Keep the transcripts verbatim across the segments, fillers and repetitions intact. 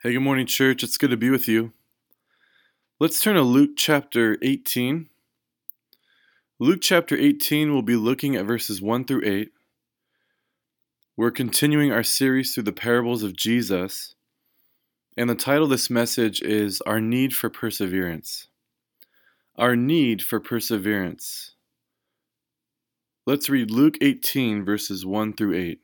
Hey, good morning, church. It's good to be with you. Let's turn to Luke chapter eighteen. Luke chapter eighteen, we'll be looking at verses one through eight. We're continuing our series through the parables of Jesus, and the title of this message is Our Need for Perseverance. Our Need for Perseverance. Let's read Luke eighteen, verses one through eight.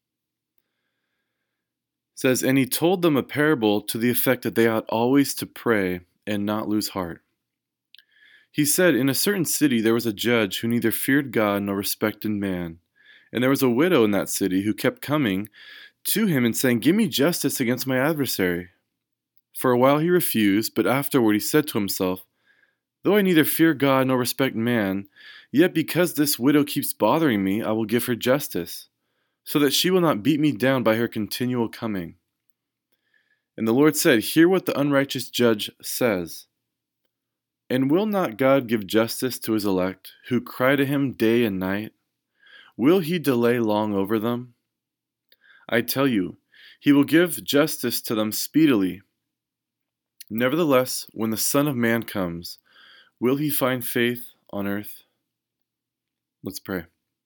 It says, "And he told them a parable to the effect that they ought always to pray and not lose heart. He said, in a certain city there was a judge who neither feared God nor respected man. And there was a widow in that city who kept coming to him and saying, 'Give me justice against my adversary.' For a while he refused, but afterward he said to himself, 'Though I neither fear God nor respect man, yet because this widow keeps bothering me, I will give her justice, so that she will not beat me down by her continual coming.' And the Lord said, 'Hear what the unrighteous judge says. And will not God give justice to his elect, who cry to him day and night? Will he delay long over them? I tell you, he will give justice to them speedily. Nevertheless, when the Son of Man comes, will he find faith on earth?'" Let's pray.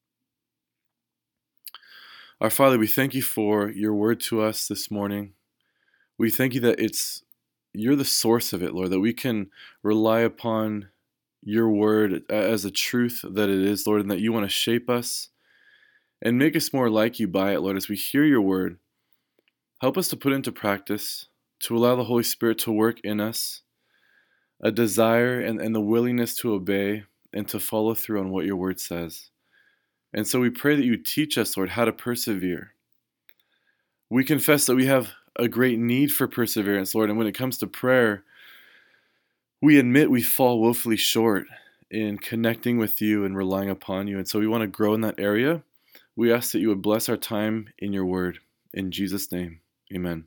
Our Father, we thank you for your word to us this morning. We thank you that it's you're the source of it, Lord, that we can rely upon your word as a truth that it is, Lord, and that you want to shape us and make us more like you by it, Lord, as we hear your word. Help us to put into practice, to allow the Holy Spirit to work in us, a desire and, and the willingness to obey and to follow through on what your word says. And so we pray that you teach us, Lord, how to persevere. We confess that we have a great need for perseverance, Lord, and when it comes to prayer, we admit we fall woefully short in connecting with you and relying upon you, and so we want to grow in that area. We ask that you would bless our time in your word. In Jesus' name, amen.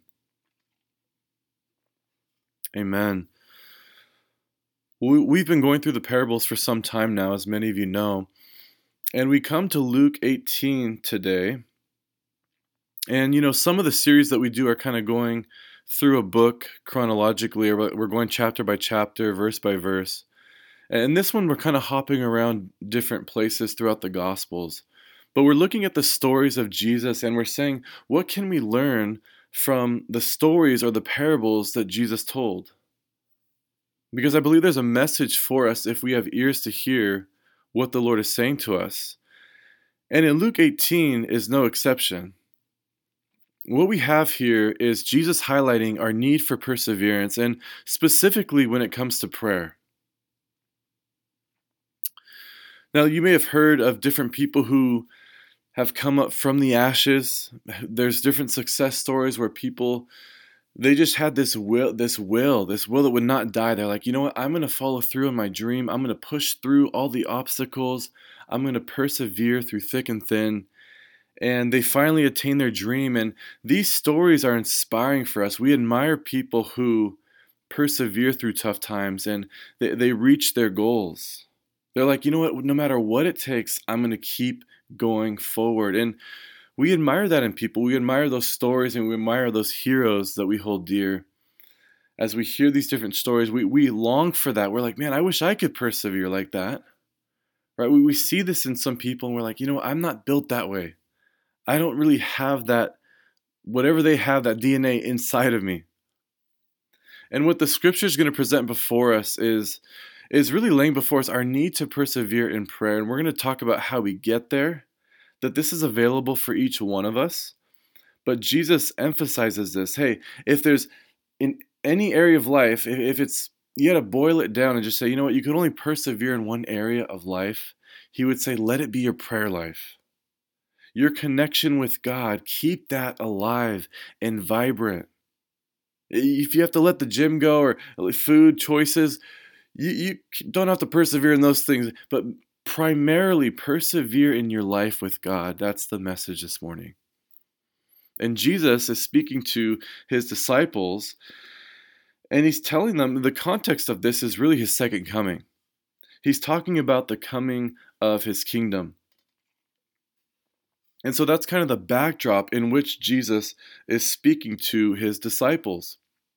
Amen. We've been going through the parables for some time now, as many of you know, and we come to Luke eighteen today. And, you know, some of the series that we do are kind of going through a book chronologically, or we're going chapter by chapter, verse by verse. And this one, we're kind of hopping around different places throughout the Gospels. But we're looking at the stories of Jesus, and we're saying, what can we learn from the stories or the parables that Jesus told? Because I believe there's a message for us if we have ears to hear what the Lord is saying to us. And in Luke eighteen is no exception. What we have here is Jesus highlighting our need for perseverance, and specifically when it comes to prayer. Now, you may have heard of different people who have come up from the ashes. There's different success stories where people, they just had this will, this will, this will that would not die. They're like, you know what, I'm going to follow through on my dream. I'm going to push through all the obstacles. I'm going to persevere through thick and thin. And they finally attain their dream. And these stories are inspiring for us. We admire people who persevere through tough times and they, they reach their goals. They're like, you know what, no matter what it takes, I'm going to keep going forward. And we admire that in people. We admire those stories and we admire those heroes that we hold dear. As we hear these different stories, we, we long for that. We're like, man, I wish I could persevere like that. Right? We, we see this in some people and we're like, you know what, I'm not built that way. I don't really have that, whatever they have, that D N A inside of me. And what the scripture is going to present before us is, is really laying before us our need to persevere in prayer. And we're going to talk about how we get there, that this is available for each one of us. But Jesus emphasizes this. Hey, if there's in any area of life, if, if it's, you got to boil it down and just say, you know what, you can only persevere in one area of life. He would say, let it be your prayer life. Your connection with God, keep that alive and vibrant. If you have to let the gym go or food choices, you, you don't have to persevere in those things, but primarily persevere in your life with God. That's the message this morning. And Jesus is speaking to his disciples, and he's telling them the context of this is really his second coming. He's talking about the coming of his kingdom. And so that's kind of the backdrop in which Jesus is speaking to his disciples.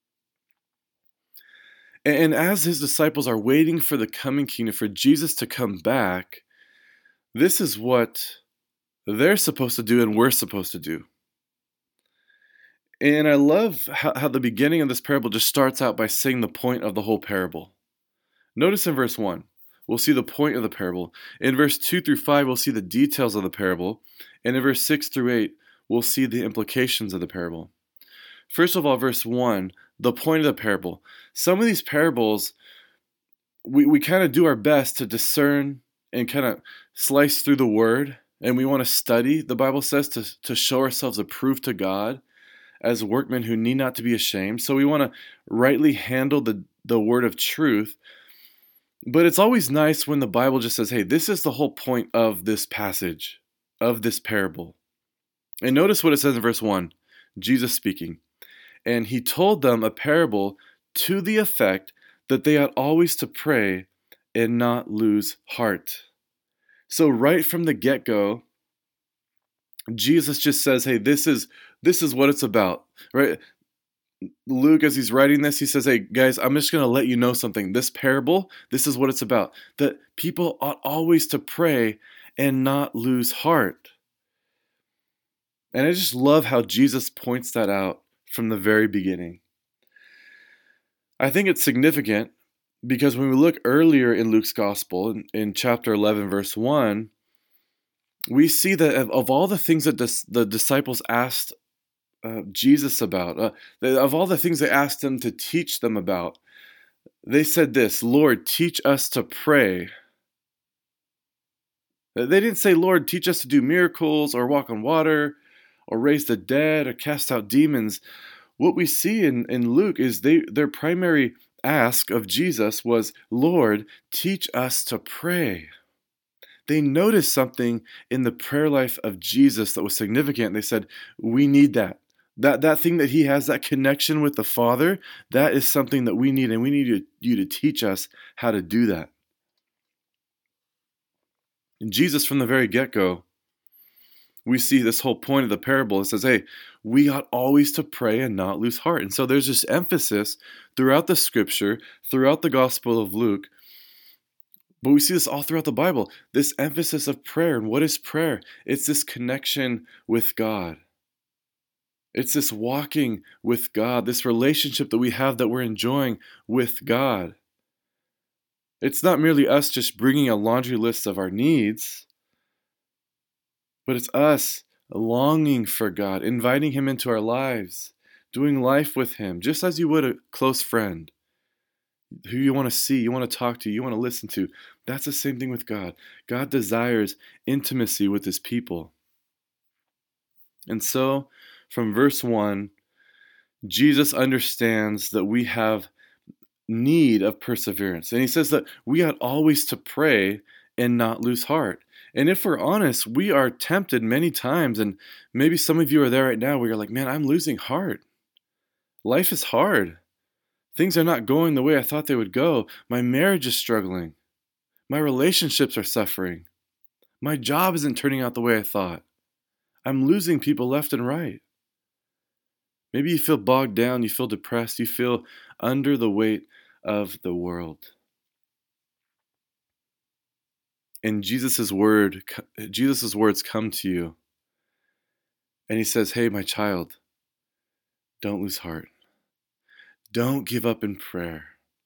And as his disciples are waiting for the coming kingdom, for Jesus to come back, this is what they're supposed to do and we're supposed to do. And I love how, how the beginning of this parable just starts out by saying the point of the whole parable. Notice in verse one, we'll see the point of the parable. In verse two through five, we'll see the details of the parable. And in verse six through eight, we'll see the implications of the parable. First of all, verse one, the point of the parable. Some of these parables, we, we kind of do our best to discern and kind of slice through the word. And we want to study, the Bible says, to, to show ourselves approved to God as workmen who need not to be ashamed. So we want to rightly handle the, the word of truth. But it's always nice when the Bible just says, hey, this is the whole point of this passage, of this parable. And notice what it says in verse one, Jesus speaking. And he told them a parable to the effect that they ought always to pray and not lose heart. So right from the get-go, Jesus just says, hey, this is this is what it's about, right? Luke, as he's writing this, he says, hey, guys, I'm just going to let you know something. This parable, this is what it's about. That people ought always to pray and not lose heart. And I just love how Jesus points that out from the very beginning. I think it's significant because when we look earlier in Luke's gospel, in, in chapter eleven, verse one, we see that of, of all the things that dis, the disciples asked uh, Jesus about, uh, of all the things they asked him to teach them about, they said this, Lord, teach us to pray. They didn't say, Lord, teach us to do miracles or walk on water or raise the dead or cast out demons. What we see in, in Luke is they their primary ask of Jesus was, Lord, teach us to pray. They noticed something in the prayer life of Jesus that was significant. They said, we need that. That that thing that he has, that connection with the Father, that is something that we need, and we need you, you to teach us how to do that. And Jesus, from the very get-go, we see this whole point of the parable. It says, hey, we ought always to pray and not lose heart. And so there's this emphasis throughout the scripture, throughout the Gospel of Luke, but we see this all throughout the Bible, this emphasis of prayer. And what is prayer? It's this connection with God. It's this walking with God, this relationship that we have that we're enjoying with God. It's not merely us just bringing a laundry list of our needs, but it's us longing for God, inviting him into our lives, doing life with him, just as you would a close friend who you want to see, you want to talk to, you want to listen to. That's the same thing with God. God desires intimacy with his people. And so, from verse one, Jesus understands that we have need of perseverance. And he says that we ought always to pray and not lose heart. And if we're honest, we are tempted many times, and maybe some of you are there right now where you're like, man, I'm losing heart. Life is hard. Things are not going the way I thought they would go. My marriage is struggling. My relationships are suffering. My job isn't turning out the way I thought. I'm losing people left and right. Maybe you feel bogged down, you feel depressed, you feel under the weight of the world. And Jesus' word, Jesus' words come to you. And he says, hey, my child, don't lose heart. Don't give up in prayer.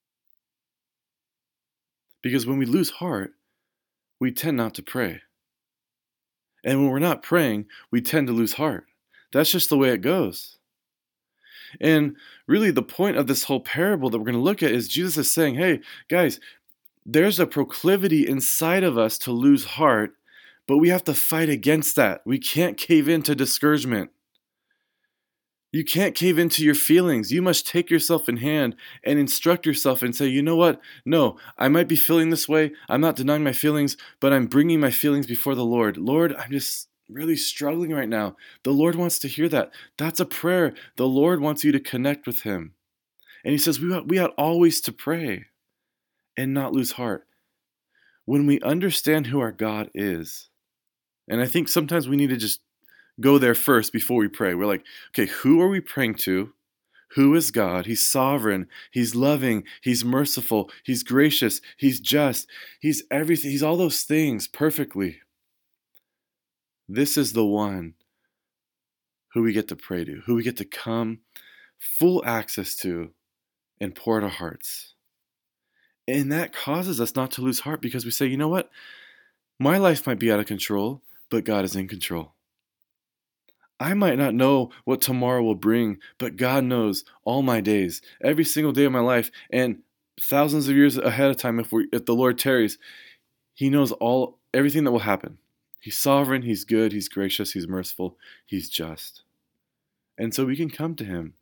Because when we lose heart, we tend not to pray. And when we're not praying, we tend to lose heart. That's just the way it goes. And really the point of this whole parable that we're going to look at is Jesus is saying, hey, guys, there's a proclivity inside of us to lose heart, but we have to fight against that. We can't cave into discouragement. You can't cave into your feelings. You must take yourself in hand and instruct yourself and say, you know what? No, I might be feeling this way. I'm not denying my feelings, but I'm bringing my feelings before the Lord. Lord, I'm just really struggling right now. The Lord wants to hear that. That's a prayer. The Lord wants you to connect with him. And he says we ought, we ought always to pray and not lose heart. When we understand who our God is, and I think sometimes we need to just go there first before we pray. We're like, okay, who are we praying to? Who is God? He's sovereign. He's loving. He's merciful. He's gracious. He's just. He's everything. He's all those things perfectly. This is the one who we get to pray to, who we get to come full access to and pour out our hearts. And that causes us not to lose heart because we say, you know what? My life might be out of control, but God is in control. I might not know what tomorrow will bring, but God knows all my days, every single day of my life, and thousands of years ahead of time if we if the Lord tarries. He knows all everything that will happen. He's sovereign, he's good, he's gracious, he's merciful, he's just. And so we can come to him.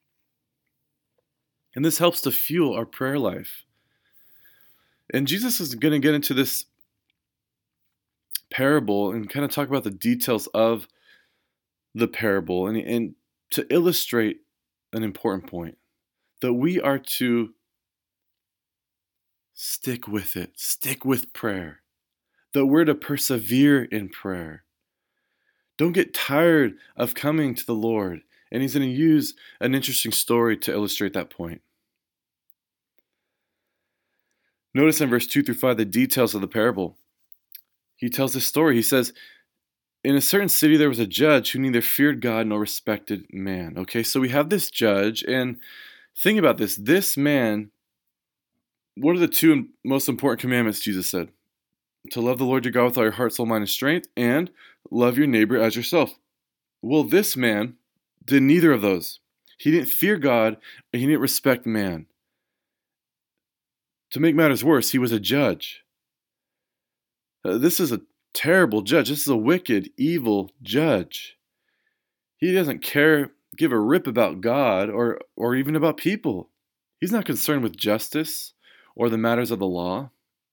And this helps to fuel our prayer life. And Jesus is going to get into this parable and kind of talk about the details of the parable and, and to illustrate an important point, that we are to stick with it, stick with prayer, that we're to persevere in prayer. Don't get tired of coming to the Lord. And he's going to use an interesting story to illustrate that point. Notice in verse two through five the details of the parable. He tells this story. He says, in a certain city there was a judge who neither feared God nor respected man. Okay, so we have this judge, and think about this. This man, what are the two most important commandments Jesus said? To love the Lord your God with all your heart, soul, mind, and strength, and love your neighbor as yourself. Well, this man did neither of those. He didn't fear God, and he didn't respect man. To make matters worse, he was a judge. Uh, this is a terrible judge. This is a wicked, evil judge. He doesn't care, give a rip about God or, or even about people. He's not concerned with justice or the matters of the law.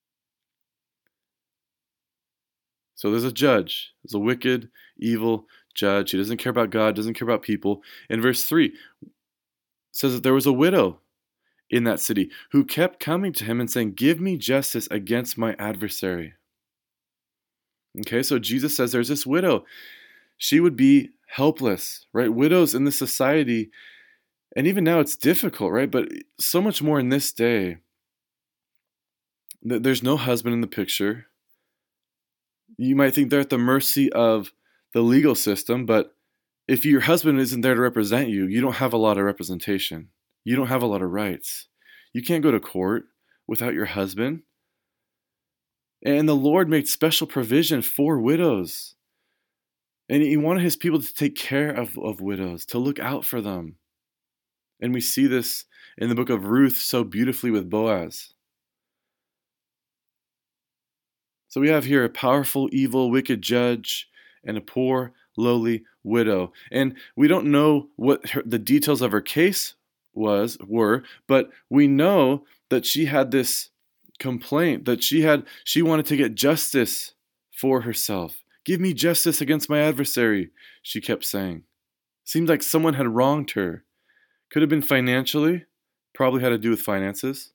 So there's a judge. There's a wicked, evil judge. He doesn't care about God, doesn't care about people. In verse three, it says that there was a widow in that city who kept coming to him and saying, give me justice against my adversary. Okay, so Jesus says there's this widow. She would be helpless, right? Widows in this society, and even now it's difficult, right? But so much more in this day. There's no husband in the picture. You might think they're at the mercy of the legal system, but if your husband isn't there to represent you, you don't have a lot of representation. You don't have a lot of rights. You can't go to court without your husband. And the Lord made special provision for widows. And he wanted his people to take care of, of widows, to look out for them. And we see this in the book of Ruth so beautifully with Boaz. So we have here a powerful, evil, wicked judge and a poor, lowly widow. And we don't know what her, the details of her case was were, but we know that she had this complaint, that she had she wanted to get justice for herself. Give me justice against my adversary, she kept saying. Seemed like someone had wronged her. Could have been financially, probably had to do with finances.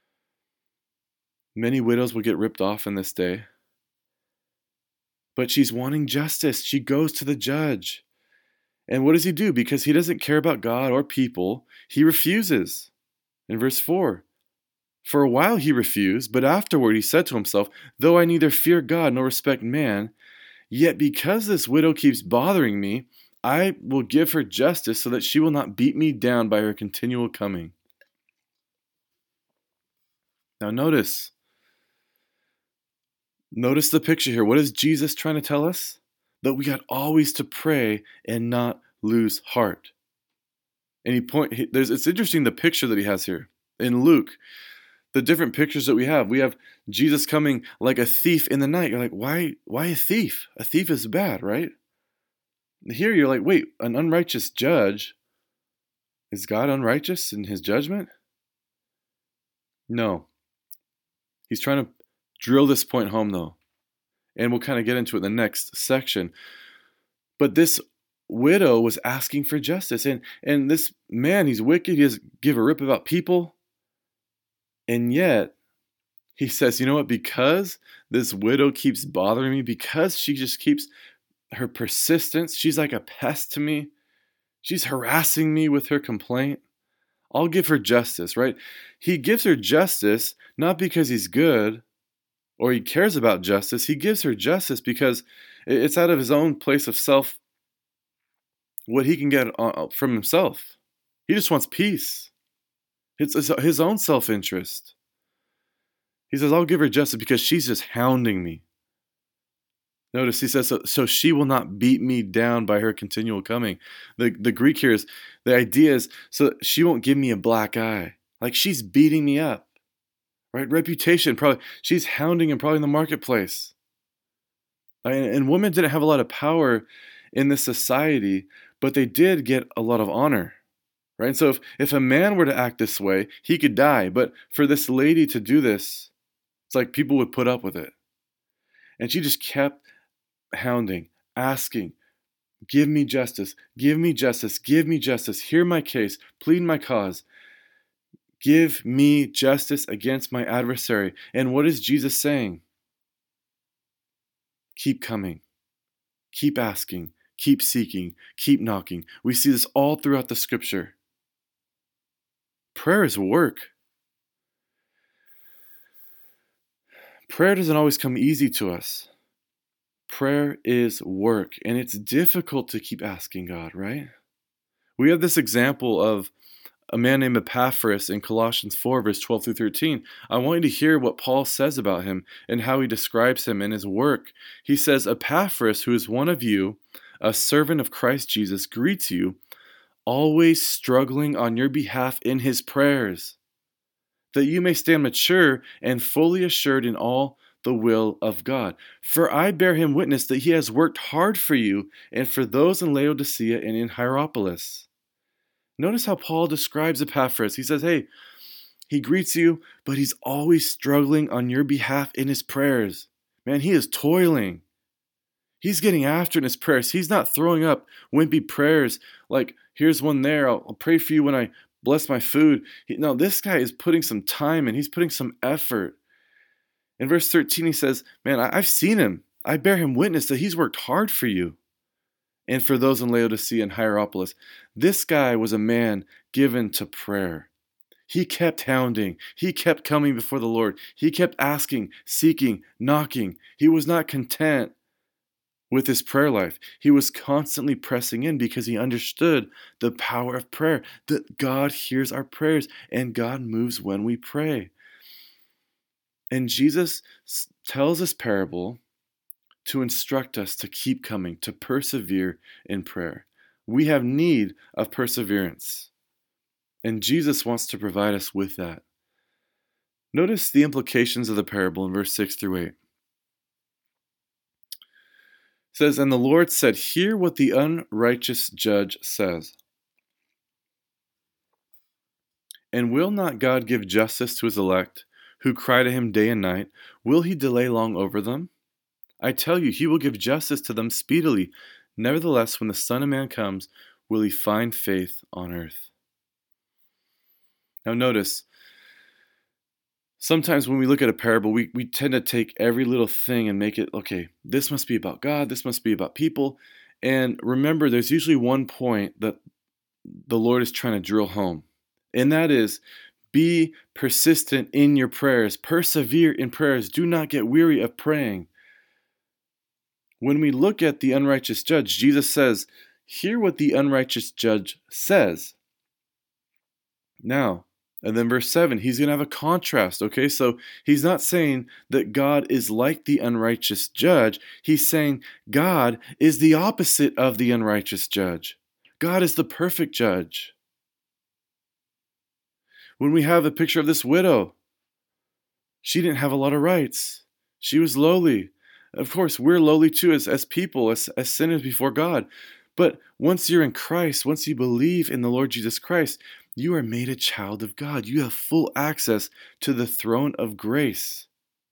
Many widows will get ripped off in this day. But she's wanting justice. She goes to the judge. And what does he do? Because he doesn't care about God or people, he refuses. In verse four, for a while he refused, but afterward he said to himself, though I neither fear God nor respect man, yet because this widow keeps bothering me, I will give her justice so that she will not beat me down by her continual coming. Now notice, notice the picture here. What is Jesus trying to tell us? That we got always to pray and not lose heart. And he point, he, there's, it's interesting the picture that he has here. In Luke, the different pictures that we have. We have Jesus coming like a thief in the night. You're like, why, why a thief? A thief is bad, right? Here you're like, wait, an unrighteous judge. Is God unrighteous in his judgment? No. He's trying to drill this point home though. And we'll kind of get into it in the next section. But this widow was asking for justice. And, and this man, he's wicked. He doesn't give a rip about people. And yet, he says, you know what? Because this widow keeps bothering me, because she just keeps her persistence, she's like a pest to me. She's harassing me with her complaint. I'll give her justice, right? He gives her justice not because he's good or he cares about justice. He gives her justice because it's out of his own place of self, what he can get from himself. He just wants peace. It's his own self-interest. He says, I'll give her justice because she's just hounding me. Notice he says, so, so she will not beat me down by her continual coming. The, the Greek here is, the idea is, so she won't give me a black eye. Like she's beating me up, right? Reputation, probably, she's hounding him probably in the marketplace. Right? And, and women didn't have a lot of power in this society, but they did get a lot of honor, right? And so if, if a man were to act this way, he could die. But for this lady to do this, it's like people would put up with it. And she just kept hounding, asking, give me justice, give me justice, give me justice, hear my case, plead my cause. Give me justice against my adversary. And what is Jesus saying? Keep coming, keep asking, keep seeking, keep knocking. We see this all throughout the scripture. Prayer is work. Prayer doesn't always come easy to us. Prayer is work, and it's difficult to keep asking God, right? We have this example of a man named Epaphras in Colossians four, verse twelve through thirteen. I want you to hear what Paul says about him and how he describes him in his work. He says, Epaphras, who is one of you, a servant of Christ Jesus, greets you, always struggling on your behalf in his prayers, that you may stand mature and fully assured in all the will of God. For I bear him witness that he has worked hard for you and for those in Laodicea and in Hierapolis. Notice how Paul describes Epaphras. He says, hey, he greets you, but he's always struggling on your behalf in his prayers. Man, he is toiling. He's getting after in his prayers. He's not throwing up wimpy prayers like, here's one there, I'll, I'll pray for you when I bless my food. He, no, this guy is putting some time in. He's putting some effort. In verse thirteen, he says, man, I, I've seen him. I bear him witness that he's worked hard for you and for those in Laodicea and Hierapolis. This guy was a man given to prayer. He kept hounding. He kept coming before the Lord. He kept asking, seeking, knocking. He was not content with his prayer life. He was constantly pressing in because he understood the power of prayer, that God hears our prayers and God moves when we pray. And Jesus tells this parable to instruct us to keep coming, to persevere in prayer. We have need of perseverance, and Jesus wants to provide us with that. Notice the implications of the parable in verse six through eight. It says, and the Lord said, hear what the unrighteous judge says. And will not God give justice to his elect, who cry to him day and night? Will he delay long over them? I tell you, he will give justice to them speedily. Nevertheless, when the Son of Man comes, will he find faith on earth? Now notice, sometimes when we look at a parable, we, we tend to take every little thing and make it, okay, this must be about God, this must be about people. And remember, there's usually one point that the Lord is trying to drill home. And that is, be persistent in your prayers. Persevere in prayers. Do not get weary of praying. When we look at the unrighteous judge, Jesus says, hear what the unrighteous judge says. Now, and then verse seven, he's going to have a contrast, okay? So he's not saying that God is like the unrighteous judge. He's saying God is the opposite of the unrighteous judge. God is the perfect judge. When we have a picture of this widow, she didn't have a lot of rights. She was lowly. Of course, we're lowly too as, as people, as, as sinners before God. But once you're in Christ, once you believe in the Lord Jesus Christ, you are made a child of God. You have full access to the throne of grace.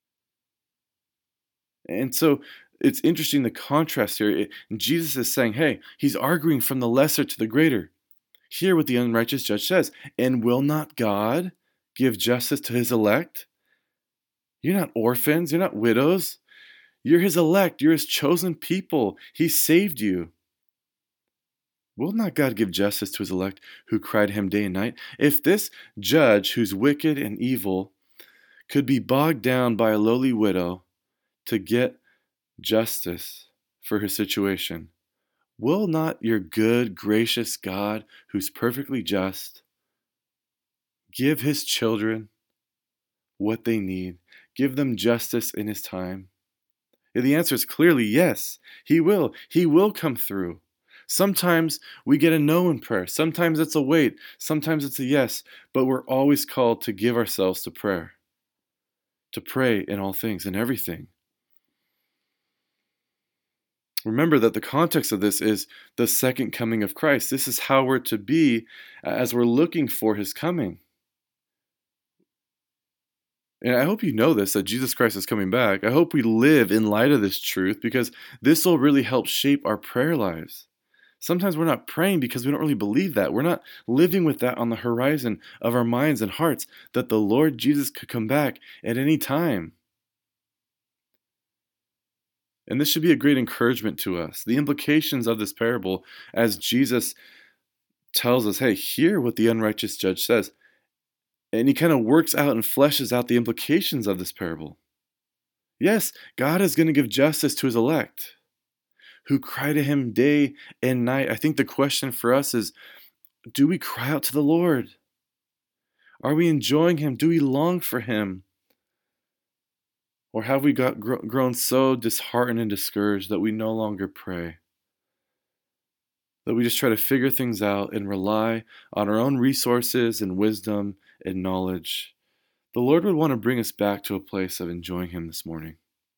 And so it's interesting the contrast here. It, Jesus is saying, hey, he's arguing from the lesser to the greater. Hear what the unrighteous judge says. And will not God give justice to his elect? You're not orphans. You're not widows. You're his elect. You're his chosen people. He saved you. Will not God give justice to his elect who cry to him day and night? If this judge, who's wicked and evil, could be bogged down by a lowly widow to get justice for his situation, will not your good, gracious God, who's perfectly just, give his children what they need, give them justice in his time? And the answer is clearly yes, he will. He will come through. Sometimes we get a no in prayer. Sometimes it's a wait. Sometimes it's a yes. But we're always called to give ourselves to prayer, to pray in all things and everything. Remember that the context of this is the second coming of Christ. This is how we're to be as we're looking for his coming. And I hope you know this, that Jesus Christ is coming back. I hope we live in light of this truth, because this will really help shape our prayer lives. Sometimes we're not praying because we don't really believe that. We're not living with that on the horizon of our minds and hearts, that the Lord Jesus could come back at any time. And this should be a great encouragement to us. The implications of this parable, as Jesus tells us, hey, hear what the unrighteous judge says. And he kind of works out and fleshes out the implications of this parable. Yes, God is going to give justice to his elect, who cry to him day and night. I think the question for us is, do we cry out to the Lord? Are we enjoying him? Do we long for him? Or have we got grown so disheartened and discouraged that we no longer pray? That we just try to figure things out and rely on our own resources and wisdom and knowledge? The Lord would want to bring us back to a place of enjoying him this morning.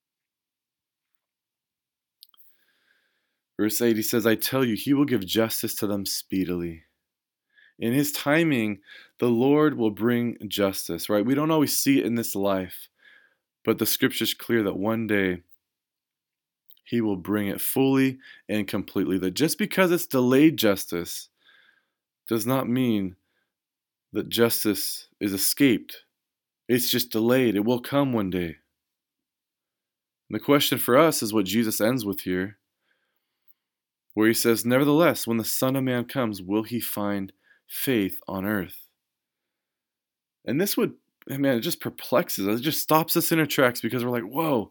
Verse eight, he says, I tell you, he will give justice to them speedily. In his timing, the Lord will bring justice, right? We don't always see it in this life, but the scripture's clear that one day he will bring it fully and completely. That just because it's delayed justice does not mean that justice is escaped. It's just delayed. It will come one day. And the question for us is what Jesus ends with here, where he says, nevertheless, when the Son of Man comes, will he find faith on earth? And this would, man, it just perplexes us. It just stops us in our tracks, because we're like, whoa.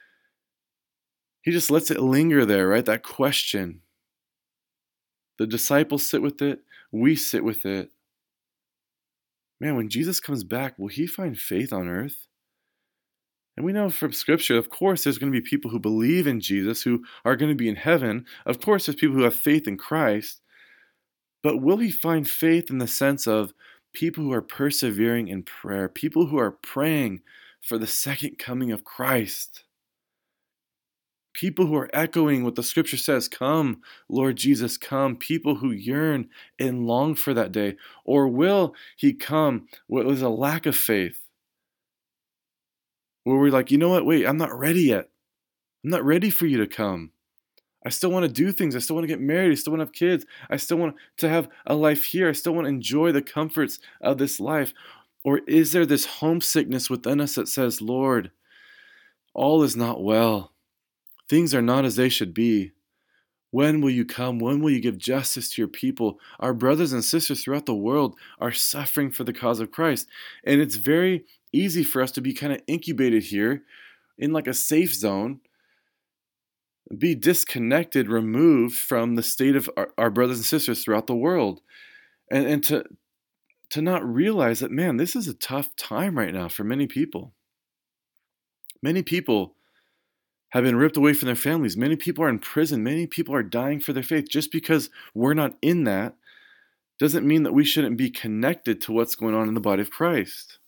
He just lets it linger there, right? That question. The disciples sit with it. We sit with it. Man, when Jesus comes back, will he find faith on earth? And we know from Scripture, of course, there's going to be people who believe in Jesus, who are going to be in heaven. Of course, there's people who have faith in Christ. But will he find faith in the sense of people who are persevering in prayer, people who are praying for the second coming of Christ? People who are echoing what the Scripture says, come, Lord Jesus, come. People who yearn and long for that day. Or will he come with a lack of faith? Where we're like, you know what, wait, I'm not ready yet. I'm not ready for you to come. I still want to do things. I still want to get married. I still want to have kids. I still want to have a life here. I still want to enjoy the comforts of this life. Or is there this homesickness within us that says, Lord, all is not well. Things are not as they should be. When will you come? When will you give justice to your people? Our brothers and sisters throughout the world are suffering for the cause of Christ. And it's very easy for us to be kind of incubated here in like a safe zone, be disconnected, removed from the state of our, our brothers and sisters throughout the world. And, and to, to not realize that, man, this is a tough time right now for many people. Many people have been ripped away from their families. Many people are in prison. Many people are dying for their faith. Just because we're not in that doesn't mean that we shouldn't be connected to what's going on in the body of Christ.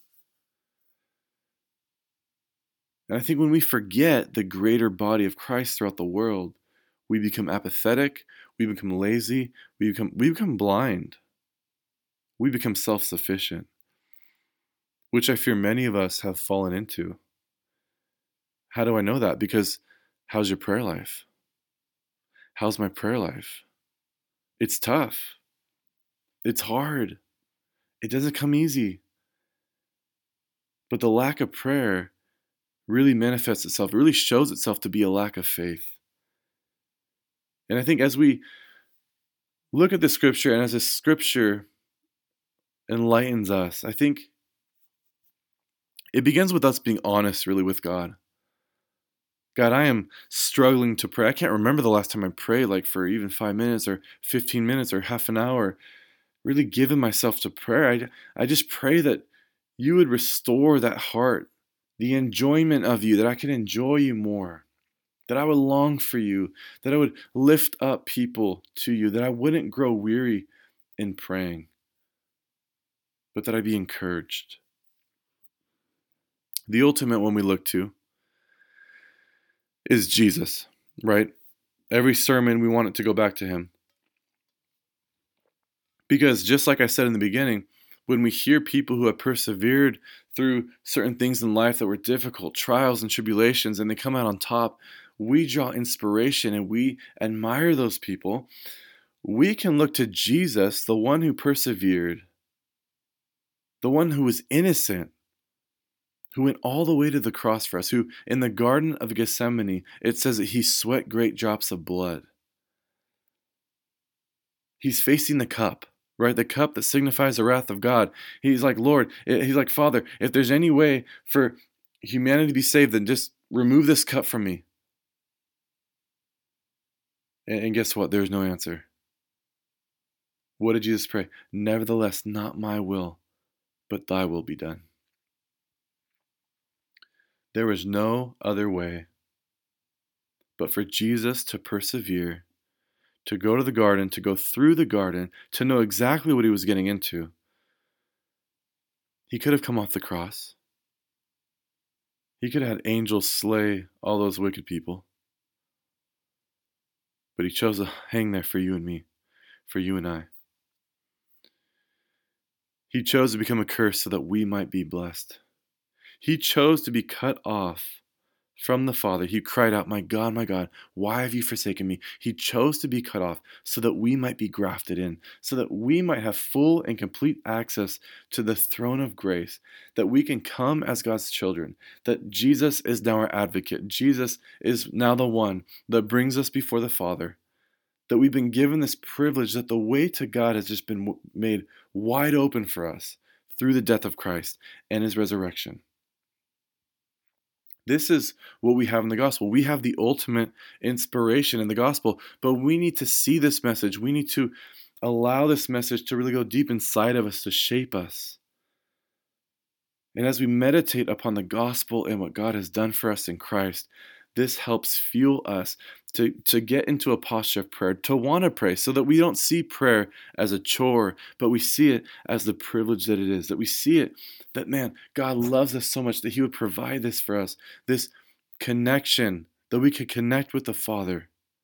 And I think when we forget the greater body of Christ throughout the world, we become apathetic, we become lazy, we become we become blind. We become self-sufficient, which I fear many of us have fallen into. How do I know that? Because how's your prayer life? How's my prayer life? It's tough. It's hard. It doesn't come easy. But the lack of prayer really manifests itself, it really shows itself to be a lack of faith. And I think as we look at the scripture, and as the scripture enlightens us, I think it begins with us being honest really with God. God, I am struggling to pray. I can't remember the last time I prayed like for even five minutes or fifteen minutes or half an hour, really giving myself to prayer. I, I just pray that you would restore that heart, the enjoyment of you, that I could enjoy you more, that I would long for you, that I would lift up people to you, that I wouldn't grow weary in praying, but that I'd be encouraged. The ultimate one we look to is Jesus, right? Every sermon, we want it to go back to him. Because just like I said in the beginning, when we hear people who have persevered through certain things in life that were difficult, trials and tribulations, and they come out on top, we draw inspiration and we admire those people. We can look to Jesus, the one who persevered, the one who was innocent, who went all the way to the cross for us, who in the Garden of Gethsemane, it says that he sweat great drops of blood. He's facing the cup, right? The cup that signifies the wrath of God. He's like, Lord, he's like, Father, if there's any way for humanity to be saved, then just remove this cup from me. And guess what? There's no answer. What did Jesus pray? Nevertheless, not my will, but thy will be done. There was no other way but for Jesus to persevere, to go to the garden, to go through the garden, to know exactly what he was getting into. He could have come off the cross. He could have had angels slay all those wicked people. But he chose to hang there for you and me, for you and I. He chose to become a curse so that we might be blessed. He chose to be cut off from the Father. He cried out, my God, my God, why have you forsaken me? He chose to be cut off so that we might be grafted in, so that we might have full and complete access to the throne of grace, that we can come as God's children, that Jesus is now our advocate. Jesus is now the one that brings us before the Father, that we've been given this privilege, that the way to God has just been made wide open for us through the death of Christ and his resurrection. This is what we have in the gospel. We have the ultimate inspiration in the gospel, but we need to see this message. We need to allow this message to really go deep inside of us, to shape us. And as we meditate upon the gospel and what God has done for us in Christ, this helps fuel us to, to get into a posture of prayer, to want to pray, so that we don't see prayer as a chore, but we see it as the privilege that it is, that we see it that, man, God loves us so much that he would provide this for us, this connection, that we could connect with the Father,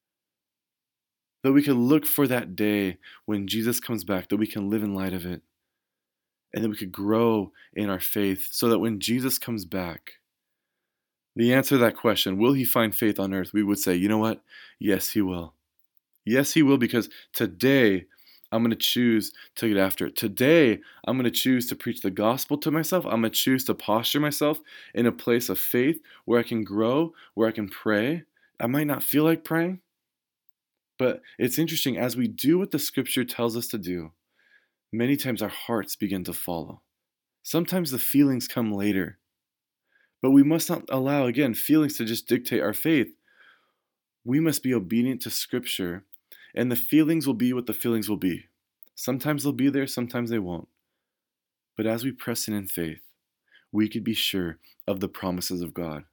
that we could look for that day when Jesus comes back, that we can live in light of it, and that we could grow in our faith so that when Jesus comes back, the answer to that question, will he find faith on earth? We would say, you know what? Yes, he will. Yes, he will, because today I'm going to choose to get after it. Today I'm going to choose to preach the gospel to myself. I'm going to choose to posture myself in a place of faith where I can grow, where I can pray. I might not feel like praying, but it's interesting. As we do what the scripture tells us to do, many times our hearts begin to follow. Sometimes the feelings come later. But we must not allow, again, feelings to just dictate our faith. We must be obedient to Scripture, and the feelings will be what the feelings will be. Sometimes they'll be there, sometimes they won't. But as we press in in faith, we could be sure of the promises of God.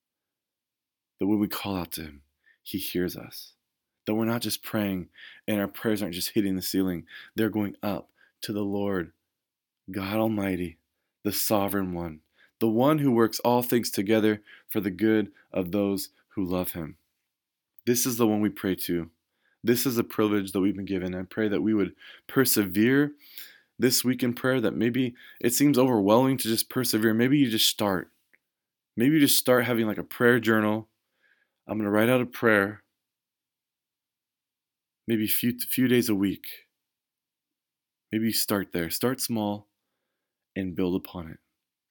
That when we call out to him, he hears us. That we're not just praying, and our prayers aren't just hitting the ceiling. They're going up to the Lord, God Almighty, the Sovereign One, the one who works all things together for the good of those who love him. This is the one we pray to. This is a privilege that we've been given. I pray that we would persevere this week in prayer, that maybe it seems overwhelming to just persevere. Maybe you just start. Maybe you just start having like a prayer journal. I'm going to write out a prayer, maybe a few, few days a week. Maybe you start there. Start small and build upon it.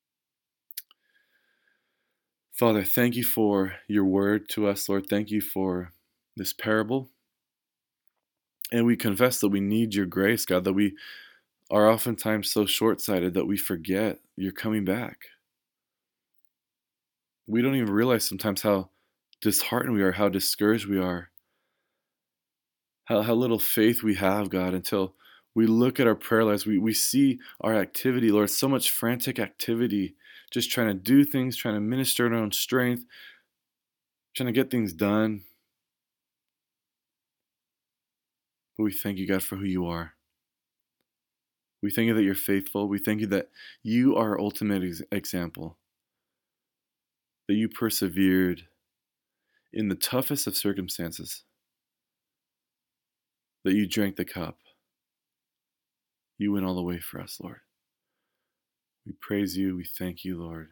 Father, thank you for your word to us, Lord. Thank you for this parable. And we confess that we need your grace, God, that we are oftentimes so short-sighted that we forget you're coming back. We don't even realize sometimes how disheartened we are, how discouraged we are, how, how little faith we have, God, until we look at our prayer lives. We, we see our activity, Lord, so much frantic activity, just trying to do things, trying to minister in our own strength, trying to get things done. But we thank you, God, for who you are. We thank you that you're faithful. We thank you that you are our ultimate ex- example, that you persevered in the toughest of circumstances, that you drank the cup. You went all the way for us, Lord. We praise you. We thank you, Lord.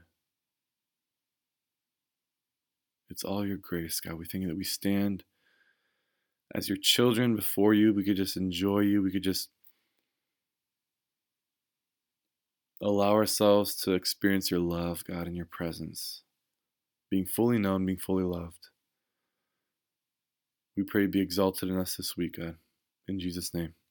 It's all your grace, God. We thank you that we stand as your children before you. We could just enjoy you. We could just allow ourselves to experience your love, God, in your presence, being fully known, being fully loved. We pray to be exalted in us this week, God. In Jesus' name.